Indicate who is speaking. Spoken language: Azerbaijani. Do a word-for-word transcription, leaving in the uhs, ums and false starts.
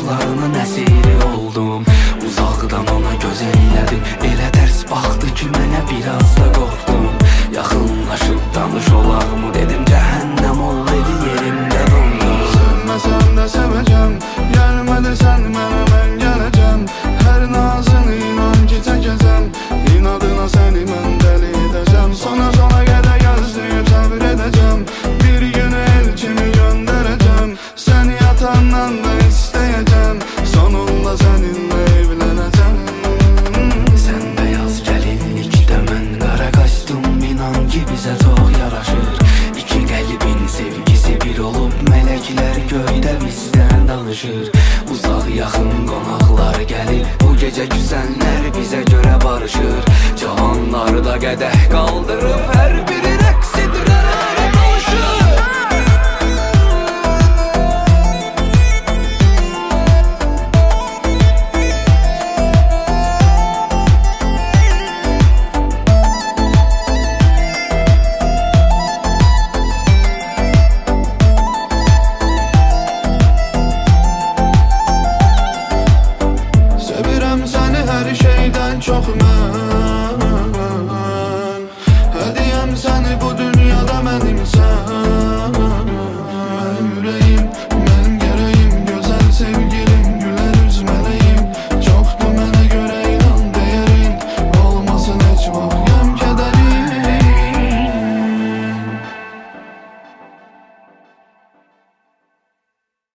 Speaker 1: baxışlarının əsiri oldum. Uzaqdan ona göz eylədim, elə tərs baxdı ki mənə biraz da qorxdum. Yaxınlaşıb danış olaqmı dedim, cəhənnəm ol dedi, yerimdə dondum.
Speaker 2: Sevməsəm də sevəcəm, gəlmə desən mənə mən gələcəm. Hər nazını inan ki çəkəcəm, inadına səni mən dəli edəcəm. Sona sona qədər gözləyib səbir edəcəm, bir günü el kimi göndərəcəm. Səni yatandan da istəyəcəm, sonunda səninlə evlənəcəm.
Speaker 1: Sən beyaz gəlinlikdə, mən qara kostyum, inan ki bizə çox yaraşır. İki qəlbin sevgisi bir olub, mələklər göydə bizdən danışır. Uzaq yaxın qonaqlar gəlir, bu gecə küsənlər bizə görə barışır. Cavanlar da qədəh qaldırıb hər bir